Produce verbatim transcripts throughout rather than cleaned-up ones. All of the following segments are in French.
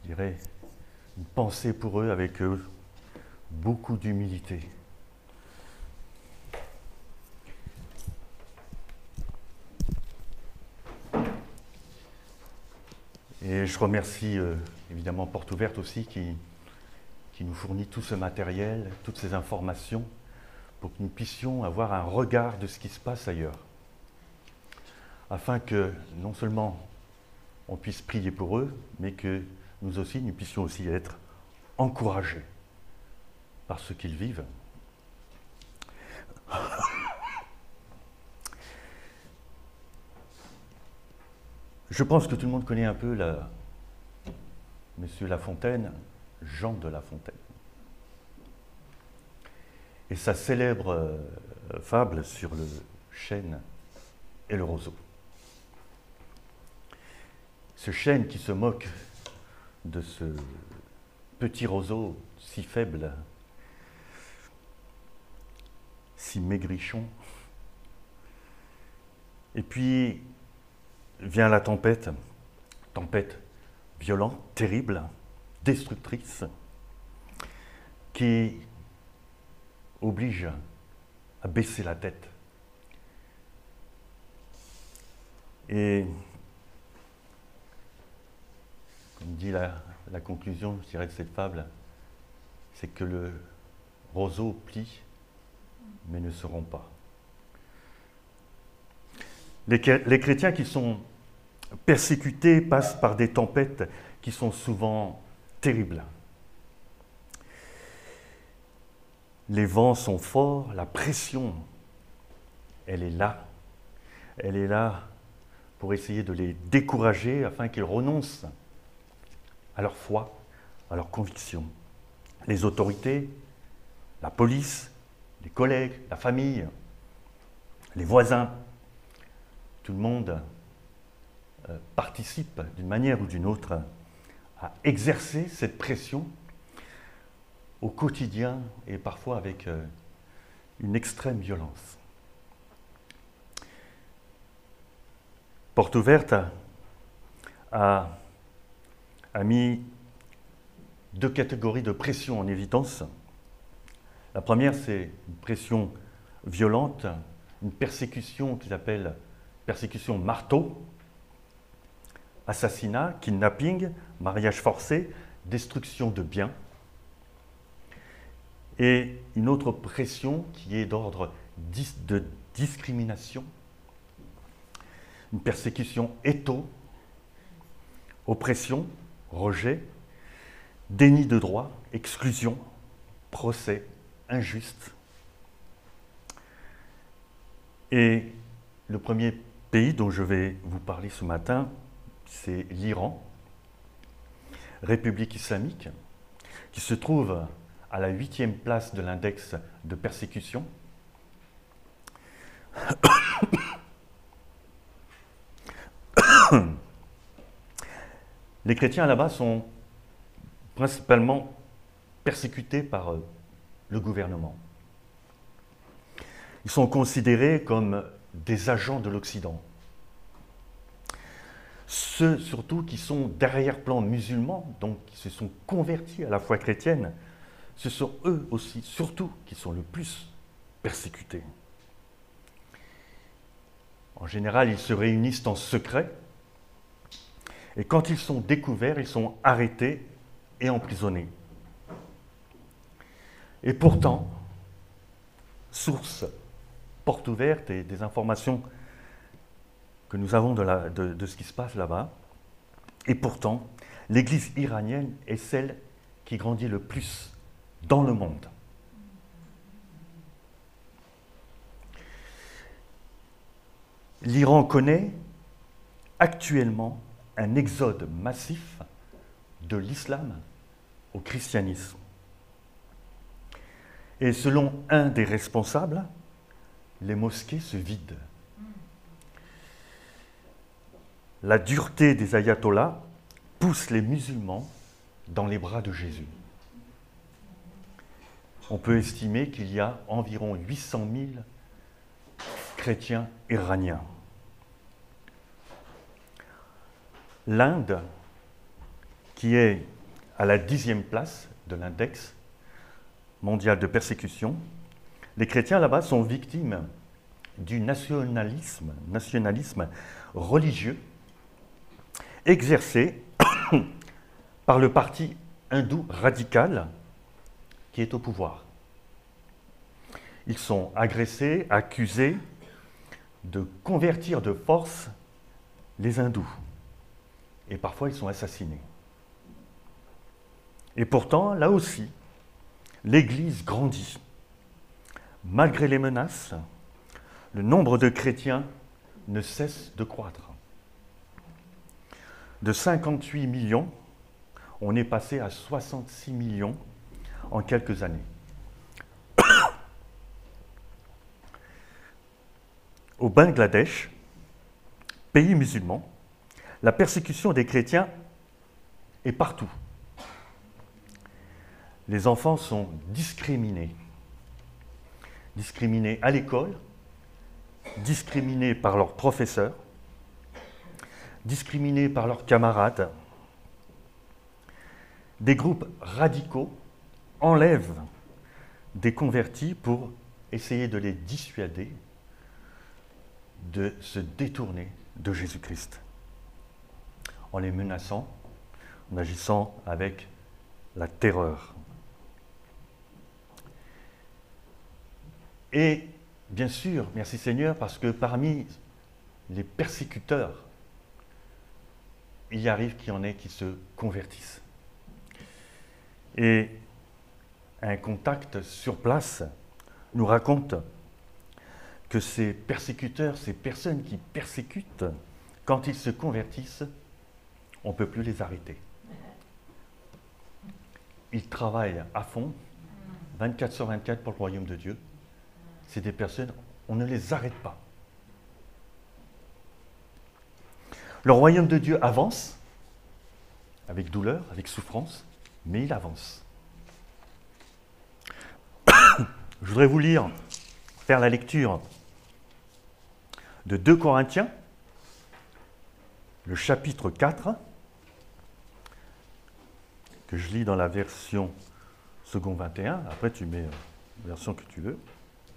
je dirais, une pensée pour eux avec eux, beaucoup d'humilité. Et je remercie euh, évidemment Porte Ouverte aussi qui, qui nous fournit tout ce matériel, toutes ces informations pour que nous puissions avoir un regard de ce qui se passe ailleurs. Afin que non seulement on puisse prier pour eux, mais que nous aussi, nous puissions aussi être encouragés par ce qu'ils vivent. Je pense que tout le monde connaît un peu la, Monsieur La Fontaine, Jean de La Fontaine. Et sa célèbre euh, fable sur le chêne et le roseau. Ce chêne qui se moque de ce petit roseau si faible, si maigrichon. Et puis vient la tempête, tempête violente, terrible, destructrice, qui oblige à baisser la tête. Et comme dit la, la conclusion, je dirais, de cette fable, c'est que le roseau plie, mais ne se rompt pas. Les, les chrétiens qui sont persécutés passent par des tempêtes qui sont souvent terribles. Les vents sont forts, la pression, elle est là. Elle est là pour essayer de les décourager afin qu'ils renoncent à leur foi, à leurs convictions. Les autorités, la police, les collègues, la famille, les voisins, tout le monde euh, participe d'une manière ou d'une autre à exercer cette pression au quotidien et parfois avec euh, une extrême violence. Porte Ouverte a, a, a mis deux catégories de pression en évidence. La première, c'est une pression violente, une persécution qu'ils appellent persécution marteau, assassinat, kidnapping, mariage forcé, destruction de biens. Et une autre pression qui est d'ordre de discrimination, une persécution étau, oppression, rejet, déni de droit, exclusion, procès injuste. Et le premier pays dont je vais vous parler ce matin, c'est l'Iran, République islamique, qui se trouve à la huitième place de l'index de persécution. Les chrétiens là-bas sont principalement persécutés par le gouvernement. Ils sont considérés comme des agents de l'Occident. Ceux surtout qui sont d'arrière-plan musulmans, donc qui se sont convertis à la foi chrétienne, ce sont eux aussi, surtout, qui sont le plus persécutés. En général, ils se réunissent en secret, et quand ils sont découverts, ils sont arrêtés et emprisonnés. Et pourtant, source Porte Ouverte et des informations que nous avons de, la, de, de ce qui se passe là-bas, et pourtant, l'Église iranienne est celle qui grandit le plus dans le monde. L'Iran connaît actuellement un exode massif de l'islam au christianisme. Et selon un des responsables, les mosquées se vident. La dureté des ayatollahs pousse les musulmans dans les bras de Jésus. On peut estimer qu'il y a environ huit cent mille chrétiens iraniens. L'Inde, qui est à la dixième place de l'index mondial de persécution. Les chrétiens là-bas sont victimes du nationalisme, nationalisme religieux exercé par le parti hindou radical qui est au pouvoir. Ils sont agressés, accusés de convertir de force les hindous. Et parfois, ils sont assassinés. Et pourtant, là aussi, l'Église grandit. Malgré les menaces, le nombre de chrétiens ne cesse de croître. De cinquante-huit millions, on est passé à soixante-six millions en quelques années. Au Bangladesh, pays musulman, la persécution des chrétiens est partout. Les enfants sont discriminés. Discriminés à l'école, discriminés par leurs professeurs, discriminés par leurs camarades. Des groupes radicaux enlèvent des convertis pour essayer de les dissuader de se détourner de Jésus-Christ, en les menaçant, en agissant avec la terreur. Et bien sûr, merci Seigneur, parce que parmi les persécuteurs, il y arrive qu'il y en ait qui se convertissent. Et un contact sur place nous raconte que ces persécuteurs, ces personnes qui persécutent, quand ils se convertissent, on ne peut plus les arrêter. Ils travaillent à fond, vingt-quatre sur vingt-quatre pour le royaume de Dieu. C'est des personnes, on ne les arrête pas. Le royaume de Dieu avance, avec douleur, avec souffrance, mais il avance. Je voudrais vous lire, faire la lecture de deux Corinthiens, le chapitre quatre, que je lis dans la version second vingt et un, après tu mets la version que tu veux.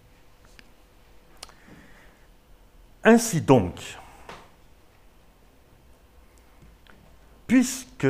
Ainsi donc, puisque,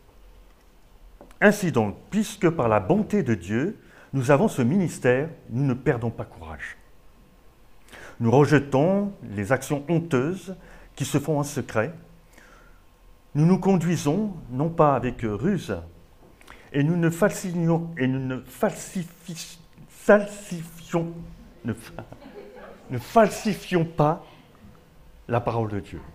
ainsi donc, puisque par la bonté de Dieu, nous avons ce ministère, nous ne perdons pas courage. Nous rejetons les actions honteuses qui se font en secret. Nous nous conduisons, non pas avec ruse, et nous ne falsifions, et nous ne falsifi, falsifions, ne, ne falsifions pas la parole de Dieu.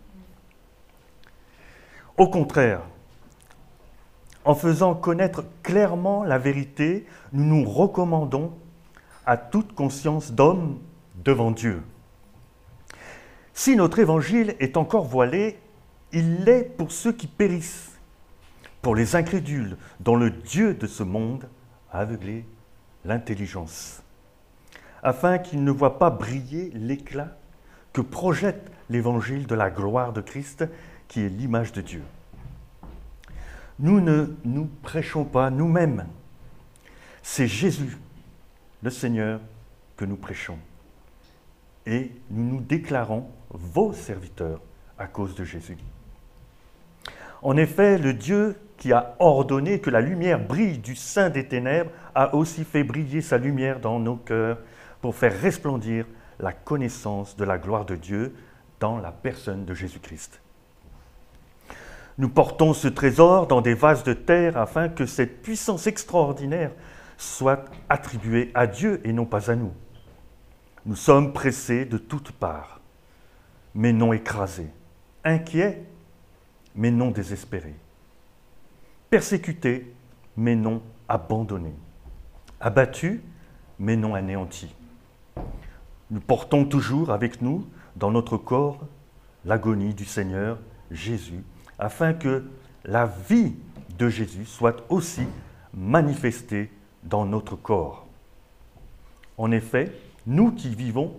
Au contraire, en faisant connaître clairement la vérité, nous nous recommandons à toute conscience d'homme devant Dieu. Si notre évangile est encore voilé, il l'est pour ceux qui périssent, pour les incrédules dont le Dieu de ce monde a aveuglé l'intelligence, afin qu'ils ne voient pas briller l'éclat que projette l'évangile de la gloire de Christ, qui est l'image de Dieu. Nous ne nous prêchons pas nous-mêmes. C'est Jésus, le Seigneur, que nous prêchons. Et nous nous déclarons vos serviteurs à cause de Jésus. En effet, le Dieu qui a ordonné que la lumière brille du sein des ténèbres a aussi fait briller sa lumière dans nos cœurs pour faire resplendir la connaissance de la gloire de Dieu dans la personne de Jésus-Christ. Nous portons ce trésor dans des vases de terre afin que cette puissance extraordinaire soit attribuée à Dieu et non pas à nous. Nous sommes pressés de toutes parts, mais non écrasés, inquiets, mais non désespérés, persécutés, mais non abandonnés, abattus, mais non anéantis. Nous portons toujours avec nous, dans notre corps, l'agonie du Seigneur Jésus, afin que la vie de Jésus soit aussi manifestée dans notre corps. En effet, nous qui vivons,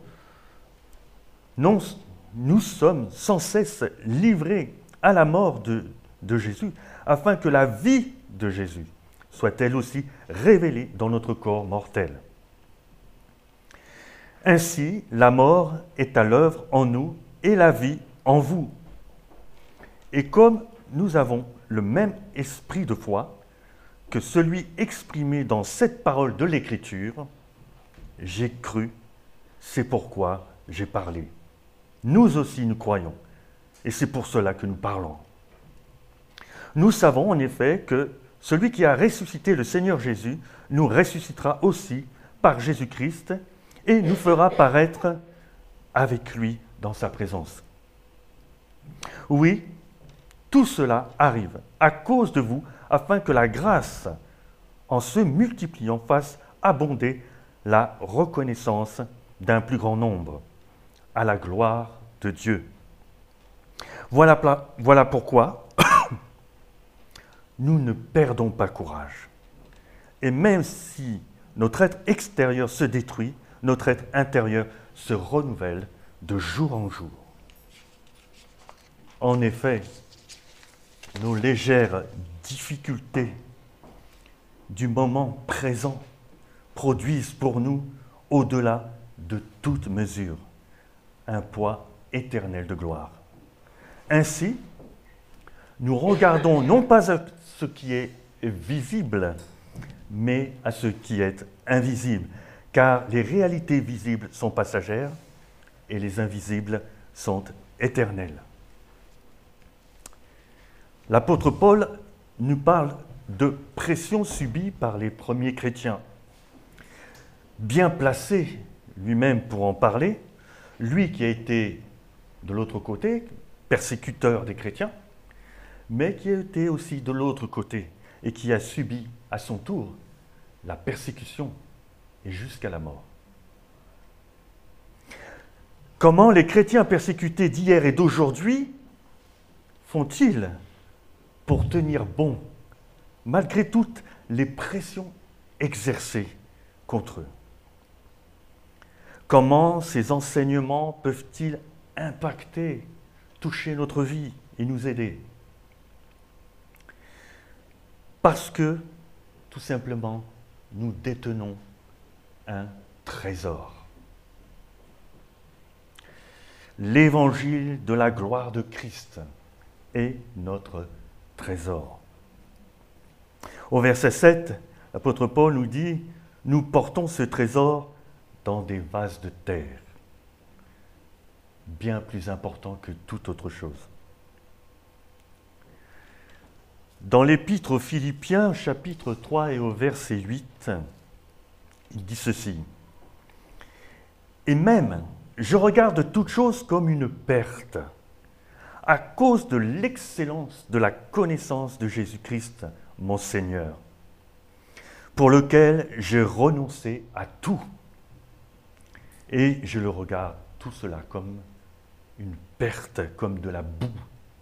non, nous sommes sans cesse livrés à la mort de, de Jésus, afin que la vie de Jésus soit elle aussi révélée dans notre corps mortel. Ainsi, la mort est à l'œuvre en nous et la vie en vous. Et comme nous avons le même esprit de foi que celui exprimé dans cette parole de l'Écriture, j'ai cru, c'est pourquoi j'ai parlé. Nous aussi nous croyons, et c'est pour cela que nous parlons. Nous savons en effet que celui qui a ressuscité le Seigneur Jésus nous ressuscitera aussi par Jésus-Christ et nous fera paraître avec lui dans sa présence. Oui, tout cela arrive à cause de vous, afin que la grâce, en se multipliant, fasse abonder la reconnaissance d'un plus grand nombre, à la gloire de Dieu. Voilà, voilà pourquoi nous ne perdons pas courage. Et même si notre être extérieur se détruit, notre être intérieur se renouvelle de jour en jour. En effet, nos légères difficultés du moment présent produisent pour nous, au-delà de toute mesure, un poids éternel de gloire. Ainsi, nous regardons non pas à ce qui est visible, mais à ce qui est invisible, car les réalités visibles sont passagères et les invisibles sont éternelles. L'apôtre Paul nous parle de pression subie par les premiers chrétiens. Bien placé lui-même pour en parler, lui qui a été de l'autre côté, persécuteur des chrétiens, mais qui a été aussi de l'autre côté et qui a subi à son tour la persécution et jusqu'à la mort. Comment les chrétiens persécutés d'hier et d'aujourd'hui font-ils pour tenir bon, malgré toutes les pressions exercées contre eux? Comment ces enseignements peuvent-ils impacter, toucher notre vie et nous aider? Parce que, tout simplement, nous détenons un trésor. L'évangile de la gloire de Christ est notre trésor. Au verset sept, l'apôtre Paul nous dit « Nous portons ce trésor dans des vases de terre, bien plus important que toute autre chose. » Dans l'Épître aux Philippiens, chapitre trois et au verset huit, il dit ceci. « Et même, je regarde toute chose comme une perte, à cause de l'excellence de la connaissance de Jésus-Christ, mon Seigneur, pour lequel j'ai renoncé à tout. Et je le regarde tout cela comme une perte, comme de la boue,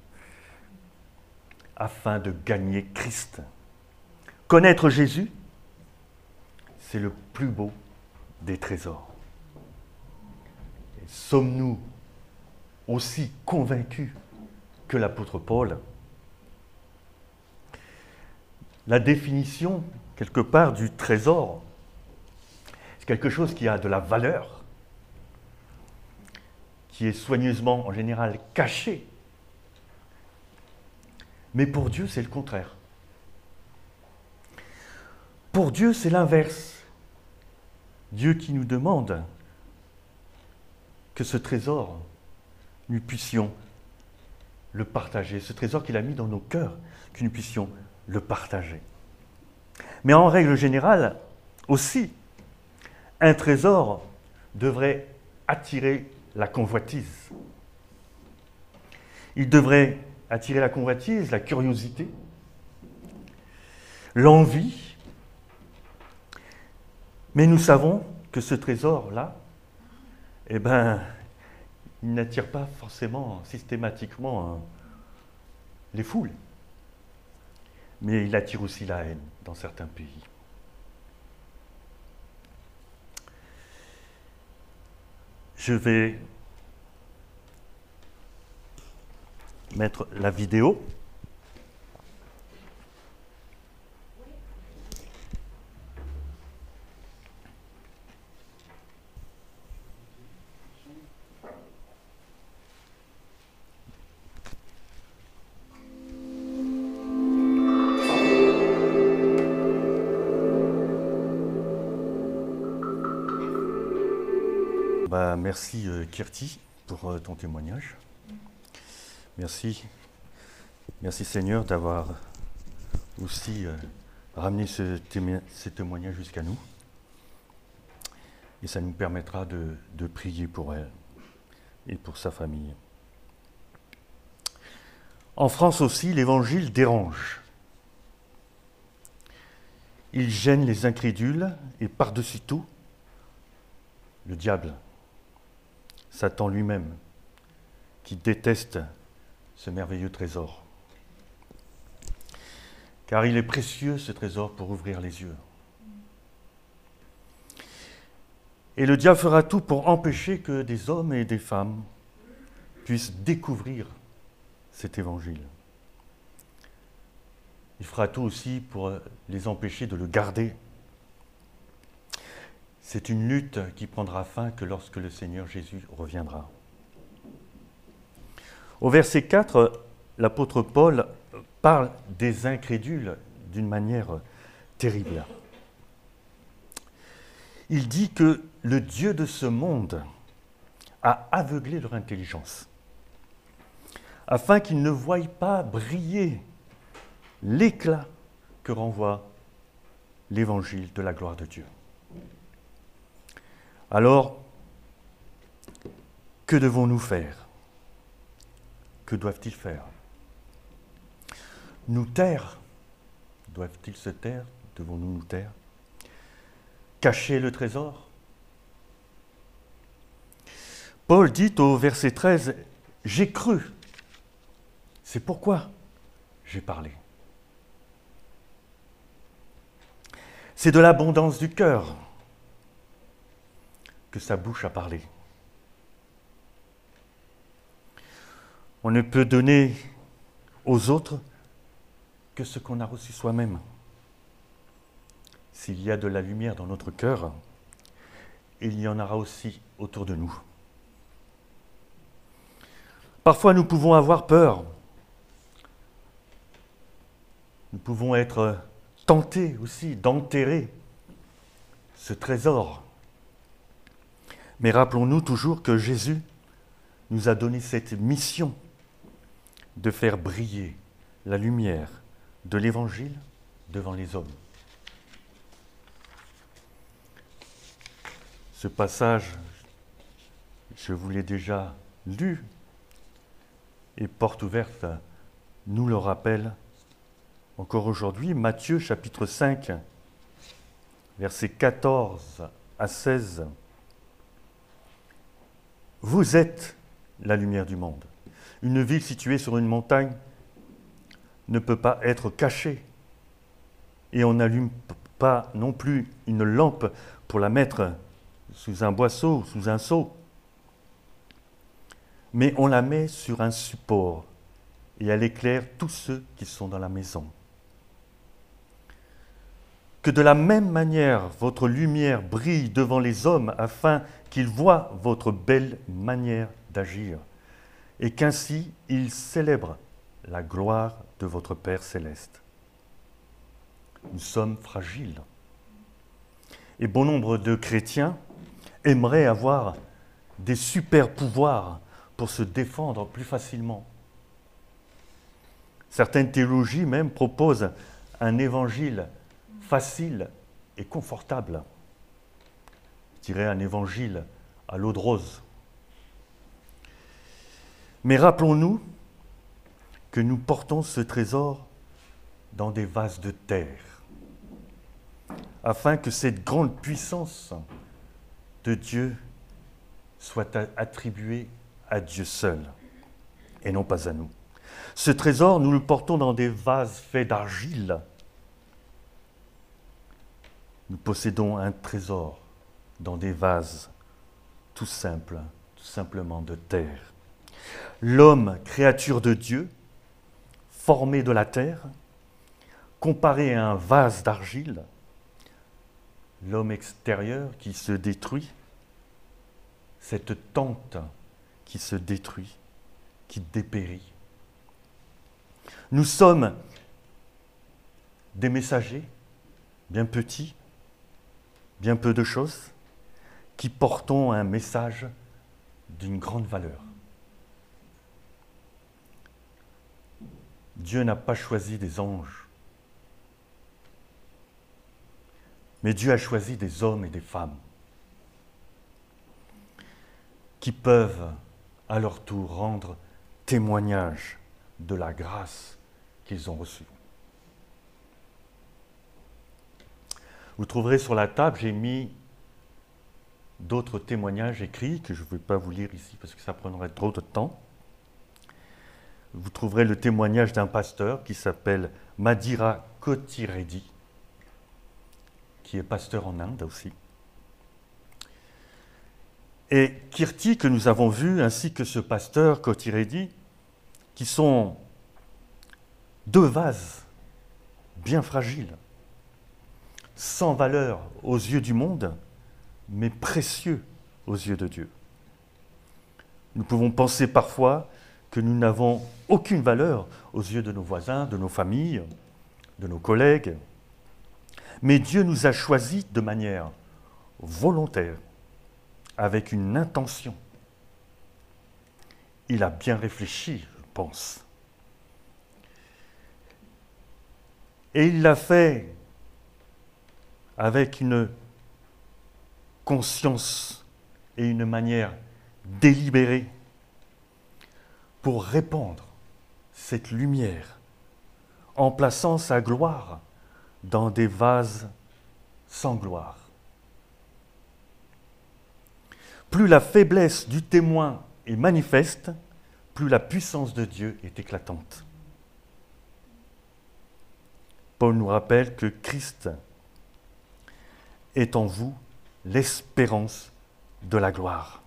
afin de gagner Christ. Connaître Jésus, c'est le plus beau des trésors. Et sommes-nous aussi convaincus que l'apôtre Paul? La définition, quelque part, du trésor, c'est quelque chose qui a de la valeur, qui est soigneusement, en général, caché. Mais pour Dieu, c'est le contraire. Pour Dieu, c'est l'inverse. Dieu qui nous demande que ce trésor, nous puissions le partager. Ce trésor qu'il a mis dans nos cœurs, que nous puissions le partager. Mais en règle générale, aussi, un trésor devrait attirer la convoitise. Il devrait attirer la convoitise, la curiosité, l'envie. Mais nous savons que ce trésor-là, eh ben, il n'attire pas forcément systématiquement hein, les foules. Mais il attire aussi la haine dans certains pays. Je vais mettre la vidéo. bah, merci euh, Kirti pour euh, ton témoignage. Merci, merci Seigneur d'avoir aussi euh, ramené ce, témo- ces témoignages jusqu'à nous. Et ça nous permettra de, de prier pour elle et pour sa famille. En France aussi, l'Évangile dérange. Il gêne les incrédules et par-dessus tout, le diable, Satan lui-même, qui déteste ce merveilleux trésor. Car il est précieux ce trésor pour ouvrir les yeux. Et le diable fera tout pour empêcher que des hommes et des femmes puissent découvrir cet évangile. Il fera tout aussi pour les empêcher de le garder. C'est une lutte qui prendra fin que lorsque le Seigneur Jésus reviendra. Au verset quatre, l'apôtre Paul parle des incrédules d'une manière terrible. Il dit que le Dieu de ce monde a aveuglé leur intelligence, afin qu'ils ne voient pas briller l'éclat que renvoie l'évangile de la gloire de Dieu. Alors, que devons-nous faire ? Que doivent-ils faire ? Nous taire ? Doivent-ils se taire ? Devons-nous nous taire ? Cacher le trésor ? Paul dit au verset treize, « J'ai cru, c'est pourquoi j'ai parlé. » C'est de l'abondance du cœur que sa bouche a parlé. On ne peut donner aux autres que ce qu'on a reçu soi-même. S'il y a de la lumière dans notre cœur, il y en aura aussi autour de nous. Parfois, nous pouvons avoir peur. Nous pouvons être tentés aussi d'enterrer ce trésor. Mais rappelons-nous toujours que Jésus nous a donné cette mission de faire briller la lumière de l'Évangile devant les hommes. Ce passage, je vous l'ai déjà lu, et Porte ouverte nous le rappelle encore aujourd'hui. Matthieu chapitre cinq, versets quatorze à seize. Vous êtes la lumière du monde. Une ville située sur une montagne ne peut pas être cachée. Et on n'allume pas non plus une lampe pour la mettre sous un boisseau, sous un seau. Mais on la met sur un support et elle éclaire tous ceux qui sont dans la maison. Que de la même manière, votre lumière brille devant les hommes afin qu'ils voient votre belle manière d'agir et qu'ainsi ils célèbrent la gloire de votre Père céleste. Nous sommes fragiles et bon nombre de chrétiens aimeraient avoir des super pouvoirs pour se défendre plus facilement. Certaines théologies même proposent un évangile facile et confortable. Je dirais un évangile à l'eau de rose. Mais rappelons-nous que nous portons ce trésor dans des vases de terre, afin que cette grande puissance de Dieu soit attribuée à Dieu seul, et non pas à nous. Ce trésor, nous le portons dans des vases faits d'argile. Nous possédons un trésor dans des vases tout simples, tout simplement de terre. L'homme, créature de Dieu, formé de la terre, comparé à un vase d'argile, l'homme extérieur qui se détruit, cette tente qui se détruit, qui dépérit. Nous sommes des messagers, bien petits, bien peu de choses, qui portons un message d'une grande valeur. Dieu n'a pas choisi des anges, mais Dieu a choisi des hommes et des femmes qui peuvent à leur tour rendre témoignage de la grâce qu'ils ont reçue. Vous trouverez sur la table, j'ai mis d'autres témoignages écrits que je ne vais pas vous lire ici parce que ça prendrait trop de temps. Vous trouverez le témoignage d'un pasteur qui s'appelle Madhira Kotireddy, qui est pasteur en Inde aussi. Et Kirti, que nous avons vu, ainsi que ce pasteur Kotireddy, qui sont deux vases bien fragiles, sans valeur aux yeux du monde, mais précieux aux yeux de Dieu. Nous pouvons penser parfois que nous n'avons aucune valeur aux yeux de nos voisins, de nos familles, de nos collègues, mais Dieu nous a choisis de manière volontaire, avec une intention. Il a bien réfléchi, je pense. Et il l'a fait avec une conscience et une manière délibérée pour répandre cette lumière en plaçant sa gloire dans des vases sans gloire. Plus la faiblesse du témoin est manifeste, plus la puissance de Dieu est éclatante. Paul nous rappelle que Christ est en vous l'espérance de la gloire.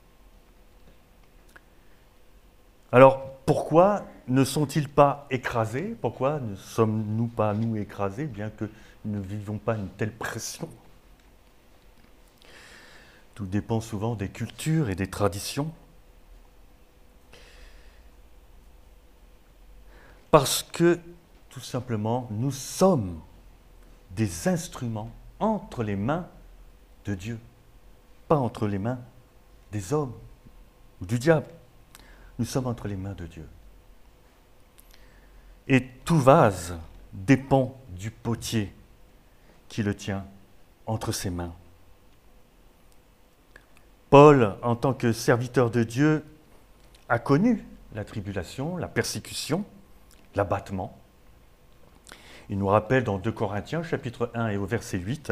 Alors, pourquoi ne sont-ils pas écrasés? Pourquoi ne sommes-nous pas, nous, écrasés, bien que nous ne vivions pas une telle pression? Tout dépend souvent des cultures et des traditions. Parce que, tout simplement, nous sommes des instruments entre les mains de Dieu, pas entre les mains des hommes ou du diable. Nous sommes entre les mains de Dieu. Et tout vase dépend du potier qui le tient entre ses mains. Paul, en tant que serviteur de Dieu, a connu la tribulation, la persécution, l'abattement. Il nous rappelle dans deux Corinthiens, chapitre un et au verset huit,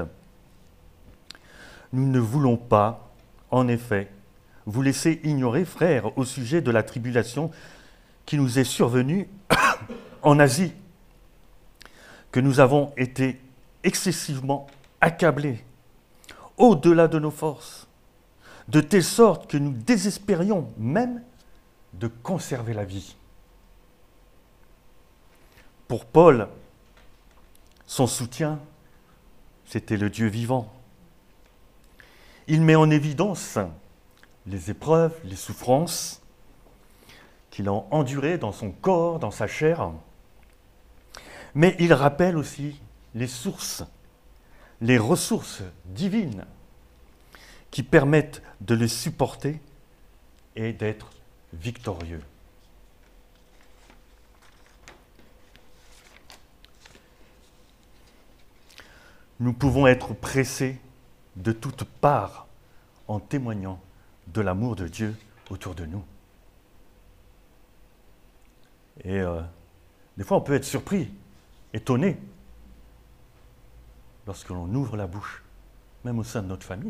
« Nous ne voulons pas, en effet, vous laisser ignorer, frères, au sujet de la tribulation qui nous est survenue en Asie, que nous avons été excessivement accablés, au-delà de nos forces, de telle sorte que nous désespérions même de conserver la vie. » Pour Paul, son soutien, c'était le Dieu vivant. Il met en évidence les épreuves, les souffrances qu'il a endurées dans son corps, dans sa chair, mais il rappelle aussi les sources, les ressources divines qui permettent de les supporter et d'être victorieux. Nous pouvons être pressés de toutes parts en témoignant de l'amour de Dieu autour de nous. Et euh, des fois, on peut être surpris, étonné, lorsque l'on ouvre la bouche, même au sein de notre famille.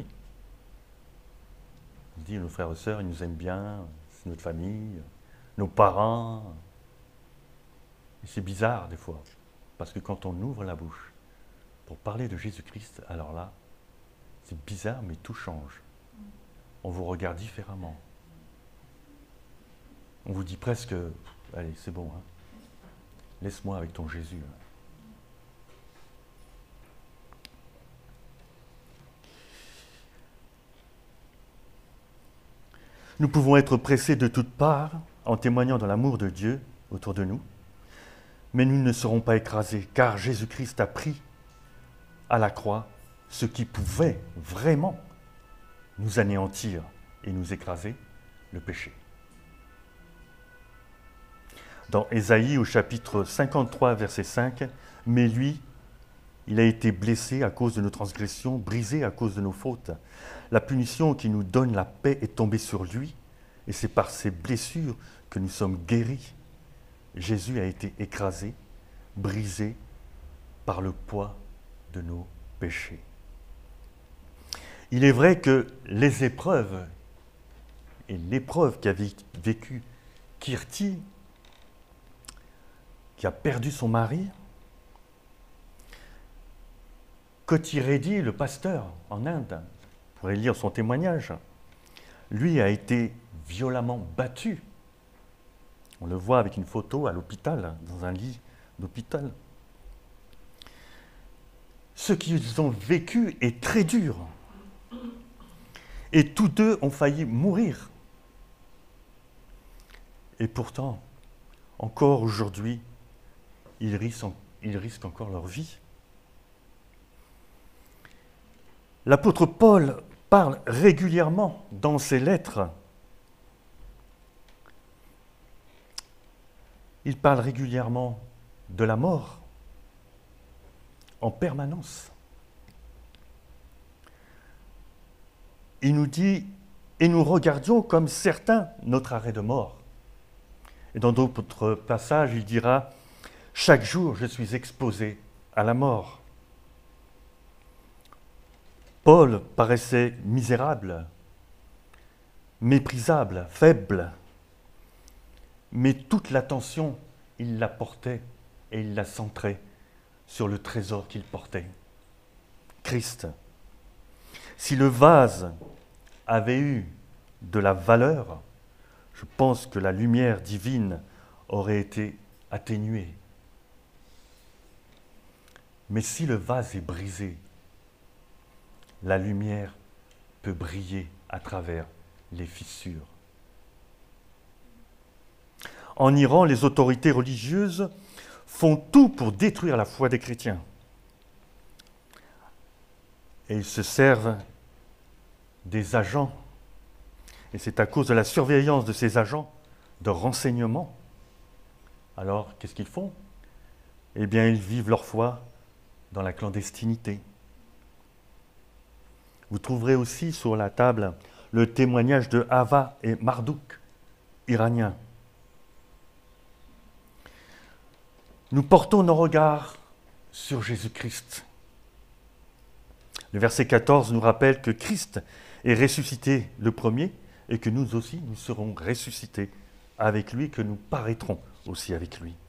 On dit, nos frères et sœurs, ils nous aiment bien, c'est notre famille, nos parents. Et c'est bizarre des fois, parce que quand on ouvre la bouche pour parler de Jésus-Christ, alors là, c'est bizarre, mais tout change. On vous regarde différemment. On vous dit presque, allez, c'est bon, hein, laisse-moi avec ton Jésus. Nous pouvons être pressés de toutes parts en témoignant de l'amour de Dieu autour de nous, mais nous ne serons pas écrasés, car Jésus-Christ a pris à la croix ce qui pouvait vraiment nous anéantir et nous écraser? Le péché. Dans Ésaïe au chapitre cinquante-trois, verset cinq, « Mais lui, il a été blessé à cause de nos transgressions, brisé à cause de nos fautes. La punition qui nous donne la paix est tombée sur lui, et c'est par ses blessures que nous sommes guéris. » Jésus a été écrasé, brisé par le poids de nos péchés. Il est vrai que les épreuves et l'épreuve qu'a vécue Kirti, qui a perdu son mari, Koti Reddy, le pasteur en Inde, vous pourrez lire son témoignage, lui a été violemment battu. On le voit avec une photo à l'hôpital, dans un lit d'hôpital. Ce qu'ils ont vécu est très dur. Et tous deux ont failli mourir. Et pourtant, encore aujourd'hui, ils risquent, ils risquent encore leur vie. L'apôtre Paul parle régulièrement dans ses lettres. Il parle régulièrement de la mort, en permanence. Il nous dit, et nous regardions comme certains notre arrêt de mort. Et dans d'autres passages, il dira, chaque jour je suis exposé à la mort. Paul paraissait misérable, méprisable, faible, mais toute l'attention, il la portait et il la centrait sur le trésor qu'il portait, Christ. Si le vase avait eu de la valeur, je pense que la lumière divine aurait été atténuée. Mais si le vase est brisé, la lumière peut briller à travers les fissures. En Iran, les autorités religieuses font tout pour détruire la foi des chrétiens. Et ils se servent des agents, et c'est à cause de la surveillance de ces agents de renseignement. Alors, qu'est-ce qu'ils font? Eh bien, ils vivent leur foi dans la clandestinité. Vous trouverez aussi sur la table le témoignage de Hava et Mardouk, iraniens. Nous portons nos regards sur Jésus-Christ. Le verset quatorze nous rappelle que Christ est ressuscité le premier et que nous aussi, nous serons ressuscités avec lui, que nous paraîtrons aussi avec lui.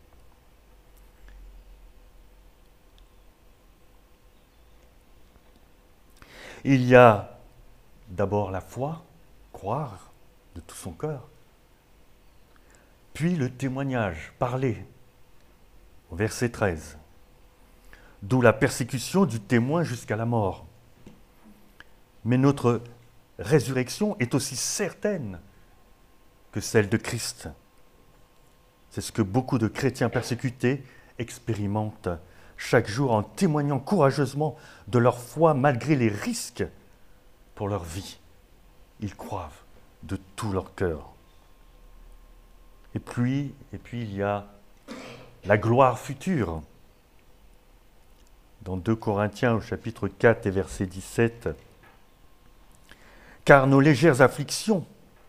Il y a d'abord la foi, croire de tout son cœur, puis le témoignage, parler, au verset treize, d'où la persécution du témoin jusqu'à la mort. Mais notre résurrection est aussi certaine que celle de Christ. C'est ce que beaucoup de chrétiens persécutés expérimentent chaque jour en témoignant courageusement de leur foi malgré les risques pour leur vie. Ils croient de tout leur cœur. Et puis, et puis il y a la gloire future. Dans deux Corinthiens au chapitre quatre et verset dix-sept, « Car nos légères afflictions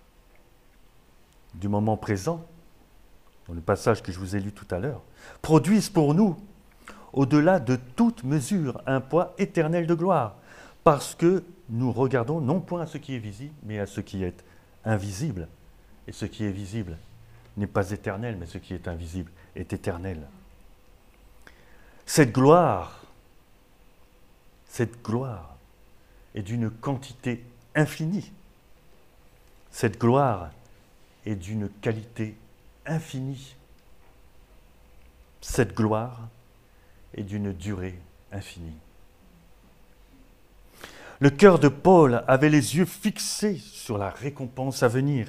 du moment présent, dans le passage que je vous ai lu tout à l'heure, produisent pour nous, au-delà de toute mesure, un poids éternel de gloire, parce que nous regardons non point à ce qui est visible, mais à ce qui est invisible. Et ce qui est visible n'est pas éternel, mais ce qui est invisible est éternel. » Cette gloire, cette gloire est d'une quantité infinie. Cette gloire est d'une qualité infinie. Cette gloire est d'une durée infinie. Le cœur de Paul avait les yeux fixés sur la récompense à venir.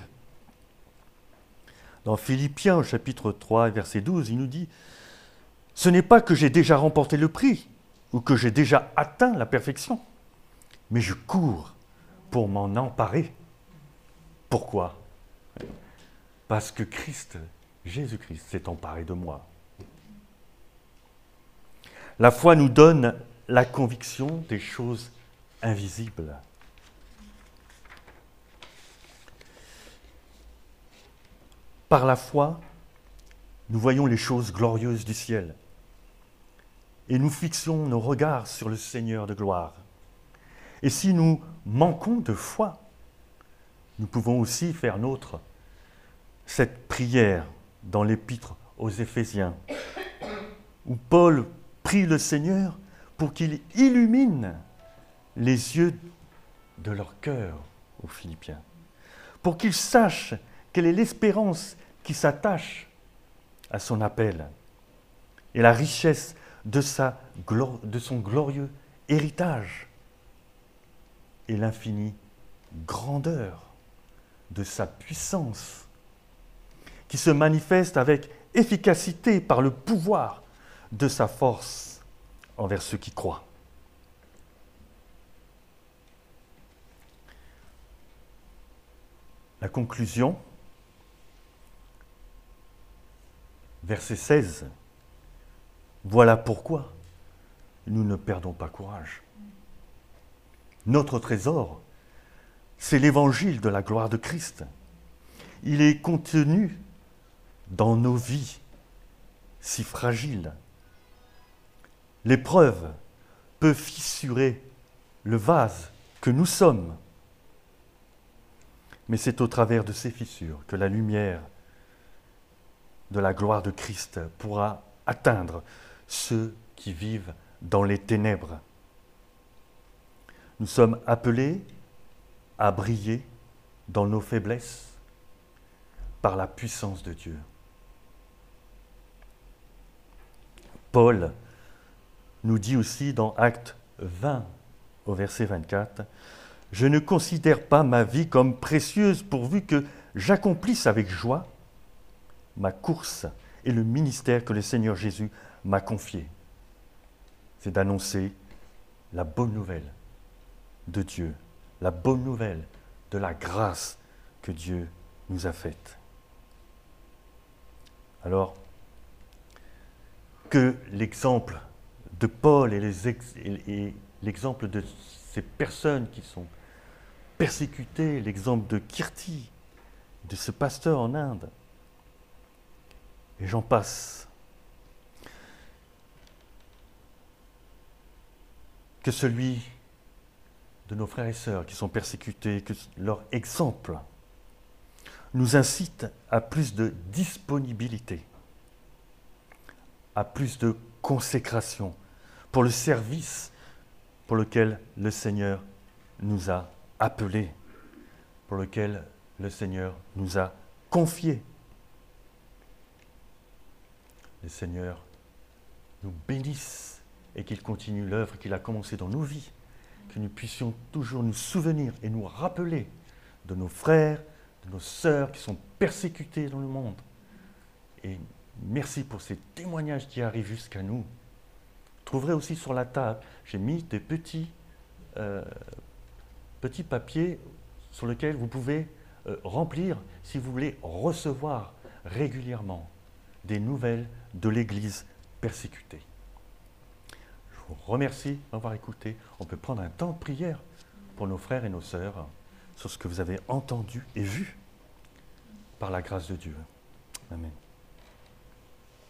Dans Philippiens, au chapitre trois, verset douze, il nous dit « Ce n'est pas que j'ai déjà remporté le prix ou que j'ai déjà atteint la perfection, mais je cours pour m'en emparer. Pourquoi? Parce que Christ, Jésus-Christ, s'est emparé de moi. La foi nous donne la conviction des choses invisibles. Par la foi, nous voyons les choses glorieuses du ciel et nous fixons nos regards sur le Seigneur de gloire. Et si nous manquons de foi, nous pouvons aussi faire nôtre cette prière dans l'épître aux Éphésiens, où Paul prie le Seigneur pour qu'il illumine les yeux de leur cœur aux Philippiens, pour qu'ils sachent quelle est l'espérance qui s'attache à son appel et la richesse de, sa, de son glorieux héritage et l'infinie grandeur de sa puissance qui se manifeste avec efficacité par le pouvoir de sa force envers ceux qui croient. La conclusion, verset seize. Voilà pourquoi nous ne perdons pas courage. Notre trésor, c'est l'évangile de la gloire de Christ. Il est contenu dans nos vies si fragiles. L'épreuve peut fissurer le vase que nous sommes. Mais c'est au travers de ces fissures que la lumière de la gloire de Christ pourra atteindre ceux qui vivent dans les ténèbres. Nous sommes appelés à briller dans nos faiblesses par la puissance de Dieu. Paul nous dit aussi dans Actes vingt, au verset vingt-quatre, « Je ne considère pas ma vie comme précieuse pourvu que j'accomplisse avec joie ma course et le ministère que le Seigneur Jésus m'a confié. » C'est d'annoncer la bonne nouvelle de Dieu, la bonne nouvelle de la grâce que Dieu nous a faite. Alors, que l'exemple de Paul et, les ex- et, et l'exemple de ces personnes qui sont persécutées, l'exemple de Kirti, de ce pasteur en Inde, et j'en passe, que celui de nos frères et sœurs qui sont persécutés, que leur exemple nous incite à plus de disponibilité, à plus de consécration pour le service pour lequel le Seigneur nous a appelés, pour lequel le Seigneur nous a confiés. Le Seigneur nous bénisse et qu'il continue l'œuvre qu'il a commencée dans nos vies, que nous puissions toujours nous souvenir et nous rappeler de nos frères, de nos sœurs qui sont persécutés dans le monde. Et merci pour ces témoignages qui arrivent jusqu'à nous. Vous trouverez aussi sur la table, j'ai mis des petits, euh, petits papiers sur lesquels vous pouvez euh, remplir si vous voulez recevoir régulièrement des nouvelles de l'Église persécutée. Je vous remercie d'avoir écouté. On peut prendre un temps de prière pour nos frères et nos sœurs sur ce que vous avez entendu et vu par la grâce de Dieu. Amen.